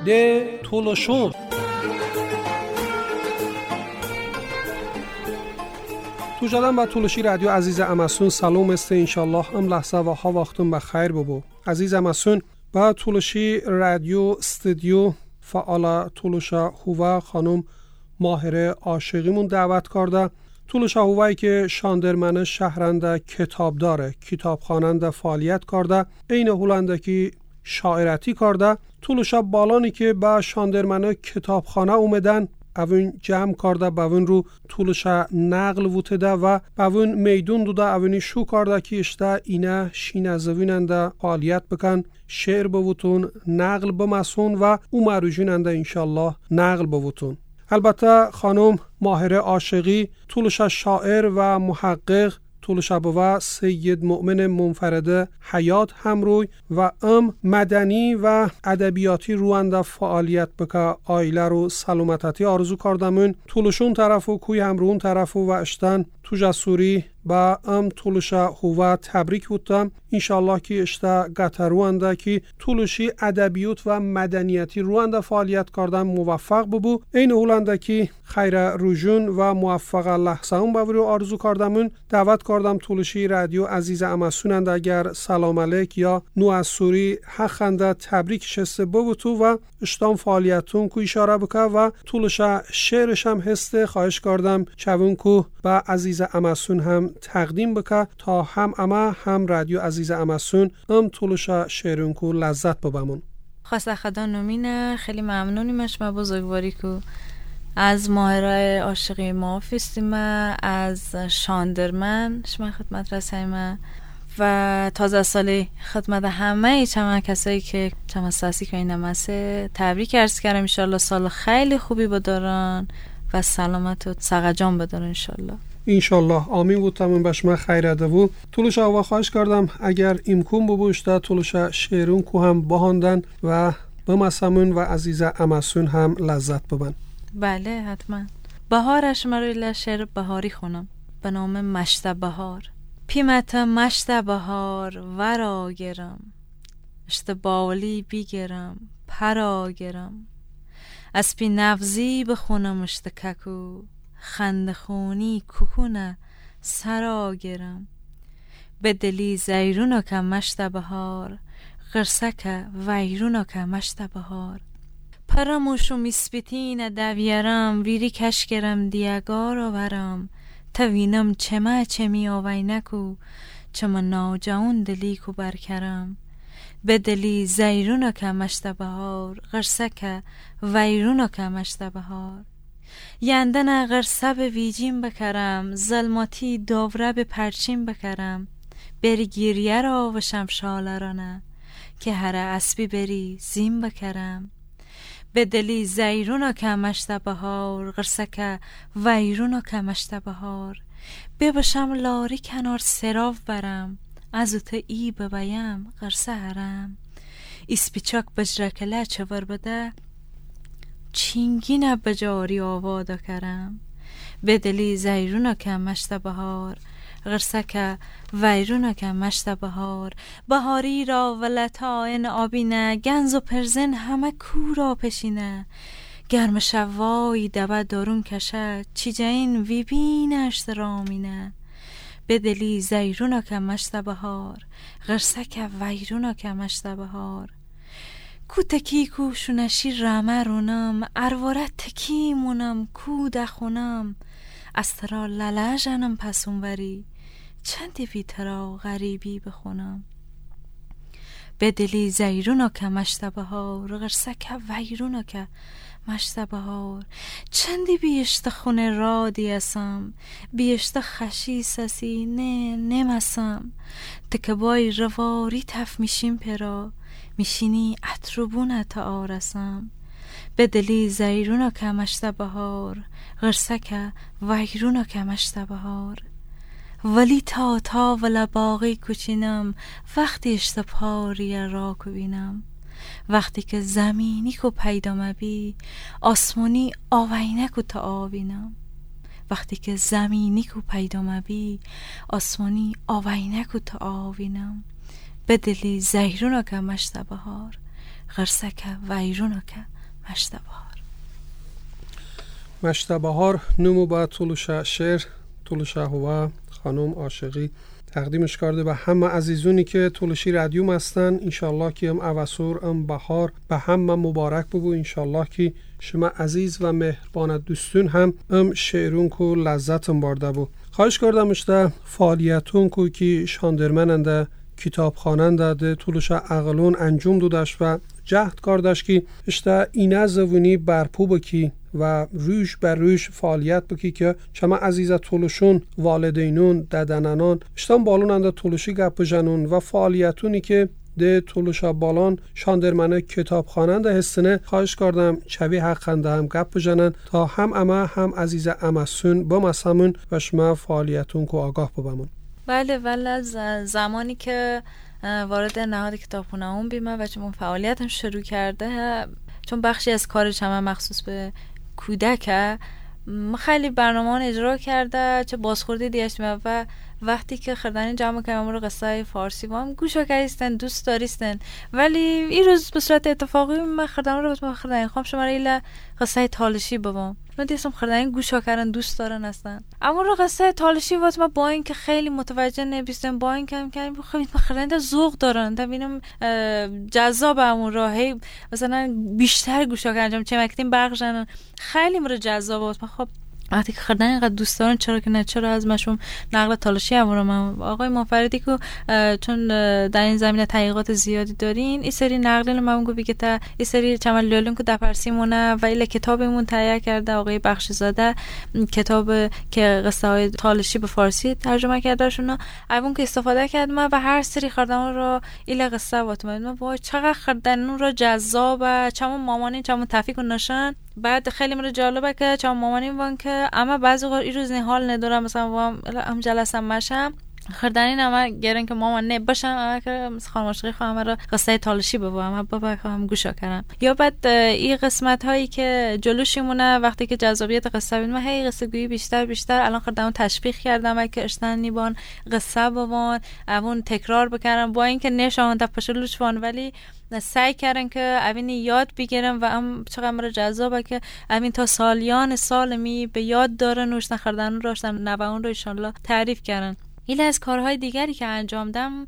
ده تولشون توجدن با تولشی رادیو عزیز امسون سلام است انشالله ام لحظه و ها وقتون بخیر ببو عزیز امسون با تولشی رادیو استودیو فعال تولشا هوا خانم ماهره عاشقیمون دعوت کرده. تولشا هوایی که شاندرمن شهرنده کتاب داره، کتابخاننده فعالیت کرده، این هولندکی شاعرتی کرده. تولشا بالانی که با شاندرمن کتابخانه اومدن اون جمع کرده، با اون رو تولشا نقل ووتده و با اون میدون دوده اونی شو کرده که اشته اینه شینه زویننده فعالیت بکن، شعر بوتون، نقل بمسون و او مروجیننده انشالله نقل بوتون. البته خانم ماهره عاشقی تولشا شاعر و محقق تولشا بوا سید مؤمن منفرده حیات همروی و مدنی و ادبیاتی روانده فعالیت بکا آیله رو سلامتی آرزو کردمون. تولشون طرف و کوی همرون طرف و اشتن تو جسوری با تولشا هوا تبریک بودم. انشالله که اشته گته روانده که تولشی ادبیات و مدنیتی روانده فعالیت کردن موفق ببو. این هولنده که خیر روژون و موفق لحظه هم بورو آرزو کردمون. دعوت کردم تولشی رادیو عزیز امسونند اگر سلام علیک یا نو از سوری حقنده تبریک شسته ببوتو و اشتام فعالیتون کو اشاره بکه و تولشا شعرش هم هسته خواهش کردم چون کو با عزیز امسون هم تقدیم بکه تا هم اما هم رادیو عزیز امسون تولشا شعرون کو لذت ببمون. خواسته خدا نومینه خیلی ممنونیم شما بزرگواری کو از ماهره عاشقی ما فیستیم از شاندرمن شما خدمت رسیم و تازه سالی خدمت همه چما کسایی که چما ساسی که این مسه تبریک عرض کردم. انشالله سال خیلی خوبی بدارن و سلامت و سقجان بدارن انشالله. انشالله آمین بود. تمام بشما خیره دو تولشا و خواهش کردم اگر امکان ببوشته تولشا شعرون کو هم بهاندن و بمسمون و عزیز امسون هم لذت ببن. بله حتما. بهارش مرویل شعر بهاری خونم به نام مشت بهار. پیمت مشت بهار ورا گرم اشت باولی بیگرم پرا گرم از پی نفزی بخونم اشت ککو خند خونی کوکونه سرا گرم به دلی زیرونو که مشت بهار غرسک ویرونو که مشت بهار پرموشو میسپیتین دویرم ویری کشگرم دیگارو ورم توینم چما چمی آوینکو چما ناجاون دلی کو برکرم به دلی زیرونو که مشت بهار غرسک ویرونو که مشت بهار یندن غرسه به ویجیم بکرم ظلماتی داوره به پرچیم بکرم بری گیریه را و شمشاله را نه که هر اسبی بری زیم بکرم به دلی زیرونو که مشت بهار غرسک ویرونو که مشت بهار ببشم لاری کنار سراف برم از اوت ای ببایم غرسه هرم اسپیچاک بجرکله چور بده چینگینه بجاری آوادا کرم به دلی زیرونو که مشت بهار غرسک ویرونو که مشت بهار بهاری را و لطائن آبینه گنز و پرزن همه کورا پشینه گرم شوای دبه دارون کشه چیجین وی بینشت رامینه به دلی زیرونو که مشت بهار غرسک ویرونو که مشت بهار کو تکی کو شونشی رمه رونم ارواره تکی مونم کو دخونم از ترا لله جنم پسون وری چندی بی ترا غریبی بخونم به دلی زیرونو که مشت بهار غرسک ویرونو که مشت بهار چندی بیشت خونه را دیسم بیشت خشی سسی نه نمسم تکبای رواری تف میشیم پرا میشینی اتروبونه تا آرسم به دلی زیرونو که مشت بهار غرسک ویرونو که مشت بهار ولی تا ولا باقی کچینم وقتی اشت پاری را کوبینم وقتی که زمینی کو پیدا مبی آسمانی آوینه کو تا آوینم وقتی که زمینی کو پیدا مبی آسمانی آوینه کو تا آوینم به دلی زیرونو که مشت بهار غرسک ویرونو که مشت بهار نمو با طولش شعر طولش هوا خانم عاشقی تقدیمش کرده به همه عزیزونی که طولشی رادیو هستن. انشالله که هم اواسور هم بهار به همه مبارک بگو. انشالله که شما عزیز و مهربان دوستون هم شعرون کو لذتم برده بو. خواهش کردم اشته فعالیتون کو که شاندرمننده کتابخاننده ده طولش اقلون انجام دودش و جهد کردش که اشته اینه زوونی برپو بکی و روش بر روش فعالیت بکی که شما عزیزه طولشون والدینون ددنانان اشتان بالوننده طولشی گپ جنون و فعالیتونی که ده طولش بالان شاندرمنه کتابخاننده هستنه. خواهش کردم چوی حقنده هم گپ جنن تا هم اما هم عزیزه امسون با مسامون و شما فعالیتون که آگاه ببمون. بله از زمانی که وارد نهاد کتابخونه اون بیمه و چون فعالیتم شروع کرده، چون بخشی از کارش هم مخصوص به کودکه، خیلی برنامه اجرا کرده چه بازخوردی دیشتیم و وقتی که خردانی جمع کردم رو قصه فارسی با هم گوش کردن دوست داریستن، ولی این روز به صورت اتفاقی من خردانی رو با خردانی خواهم شما ایله قصه تالشی بابام من دیستم خردانی گوش کردن دوست دارن هستن، اما رو قصه تالشی وقت ما با این که خیلی متوجه نبیستم با این که کردیم خیلی خردانی ذوق دارن تا ببینم جذاب همون راهی مثلا بیشتر گوش کردم چه مکتیم برقشن خیلی مرا جذاب بود. خب وقتی که خردن اینقدر دوست دارن چرا که نه، چرا از مشون نقل تالشی هم رو من آقای منفردی که چون در این زمینه تحقیقات زیادی دارین این سری نقل من گفت که تا این سری چمن لولون که دپرسیمونه و ایله کتابمون تهیه کرده آقای بخشی‌زاده، کتاب که قصه های تالشی به فارسی ترجمه کرده شونا اون که استفاده کردم و هر سری خردن رو ایله قصه وات من وای چقدر خردن رو جذابه، چمون مامانی چمون تفیک نشن. بعد خیلی مرا جالبه که چون مامانیم وان که اما بعضی وقت این روز نه حال ندارم مثلا وام جلسم ماشم خردنی نما گرن که مامان نه باشم اما که خانم عاشقی خواهم را قصه تالشی بگم بابا خواهم گوش کردم. یا بعد این قسمت هایی که جلوشیمونه وقتی که جذابیت قصه ببینم هی قصه گویی بیشتر الان خردم تشویق کردم که اشتن نیبان قصه بوان اون تکرار بکنم با اینکه نشون تپشلوش وان ولی سعی کردن که اوین یاد بگیرم و ام چقدر مرا جذابه که اوین تا سالیان سالمی به یاد دارن وشتن خردن راشتن نوان رو انشالله تعریف کردن. این از کارهای دیگری که انجام دم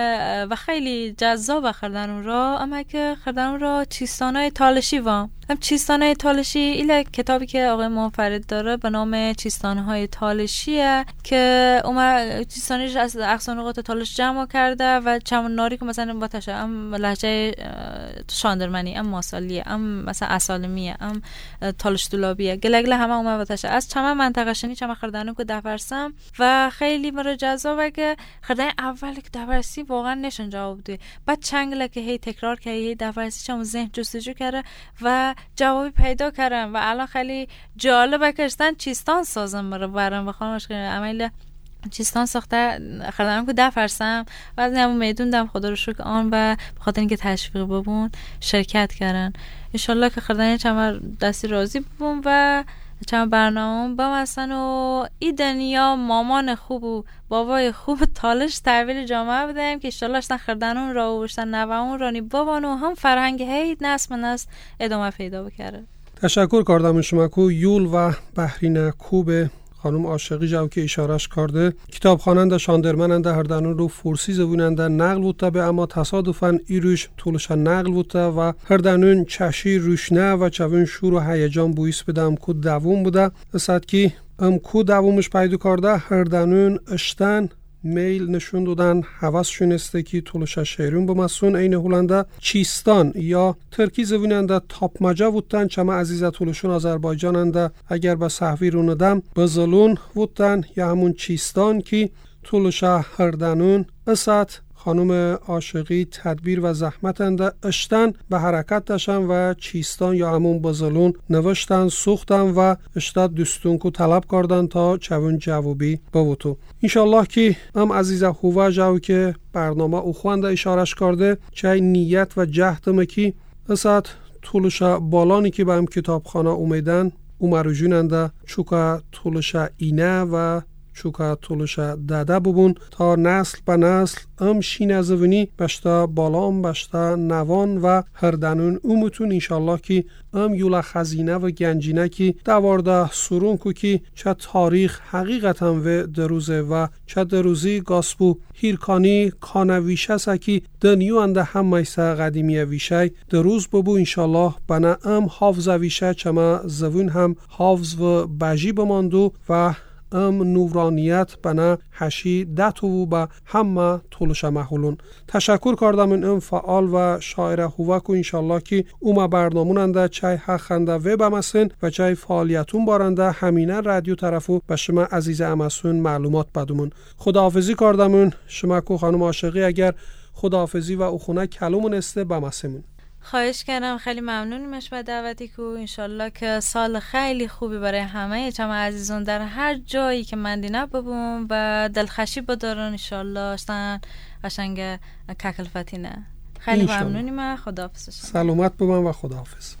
و خیلی جذاب خردن اون را اما که خردن اون را چیستانای تالشی وام هم چیستانهای تالشی ایله کتابی که آقای منفرد داره به نام چیستانهای تالشیه که اومد چیستانیش از اقصان نقاط تالش جمع کرده و چمون ناری که مثلا با تشه ام لهجه شاندرمنی ام ماسالیه ام مثلا اسالمیه ام تالش دولابیه گلگله همه اومد با تشه از چمن منطقه شنی چمن خردنو که دفرسم و خیلی مرا جذابه که خردن اولی که دفرسی واقعا نشون جواب ده بعد چنگله که هی تکرار که هی دفرسی چمون ذهن جستجو کرده و جوابی پیدا کردم و الان خیلی جالبه که اشتن چیستان سازم برام بخوامش عمل چیستان ساخته خردم که دفرسم و از همون میدون دم خدا رو شکر آن و بخاطر اینکه تشویق ببون شرکت کردن. انشالله که خردن چمر دستی راضی ببون و چند برنامه بمستن و ای دنیا مامان خوب و بابای خوب تالش تحویل جامعه بدهیم که انشالله اشتن خردنون را و اشتن نوهون رانی بابانو هم فرهنگ هید نسل من نسل ادامه پیدا بکره. تشکر کردم شما کو یول و بحرین کوب خانم عاشقی جو که اشارش کرده کتابخواننده شاندرمننده هردنون رو فارسی زبوننده نقل بوده به اما تصادفاً ایروش طولش نقل بوده و هردنون چشی روشنه و چون شور و هیجان بویس بدم کو دوم بوده اصد که کو دومش پیدا کرده هردنون اشتن میل نشون دادن حواس شونسته که طولش شهرون بمسون این هولنده چیستان یا ترکی زویننده تاپمجا بودن چما عزیزه طولشون آذربایجاننده اگر به صحوی رو ندم بزلون بودن یا همون چیستان که طولش هردنون اسد خانم عاشقی تدبیر و زحمتنده اشتن به حرکت داشتن و چیستان یا همون بزلون نوشتن سوختن و اشتاد دوستون کو طلب کردن تا چون جوابی بوتو. انشالله که هم عزیزه هوا جو که برنامه او خوانده اشارش کرده چه نیت و جهدمه که اسد طولش بالانی که به هم کتابخانه اومیدن اومرو جوننده چوکا طولش اینه و چوکا تولش داده ببون تا نسل به نسل ام شین زونی بشتا بالام بشتا نوان و هردنون اومتون انشالله که ام یولا خزینه و گنجینه که دوارده سرون کو که چه تاریخ حقیقتا و دروزه و چه دروزی گاسپو هیرکانی کانه ویشه سکی دنیو انده هم میسه قدیمی ویشه دروز ببو انشالله بنا ام حافظ ویشه چما زوون هم حافظ و بجی بماندو و ام نورانیت بنا حشی دتو با همه طولش محولون. تشکر کردم ام فعال و شاعر هوکو انشالله که اوما برناموننده چای حقنده و بمسن و چای فعالیتون بارنده همینه رادیو طرفو به شما عزیز امسون معلومات بدومون. خداحافظی کردم شما کو خانم عاشقی اگر خداحافظی و اخونه کلومون استه بمسمون. خواهش کردم، خیلی ممنونیمش به دعوتی کو. انشالله که سال خیلی خوبی برای همه شما عزیزان در هر جایی که مندینه ببون و دلخوشی بدارن انشالله اشتن قشنگ ککلفتینه. خیلی ممنونیم. خداحافظ. سلامت ببن و خداحافظ.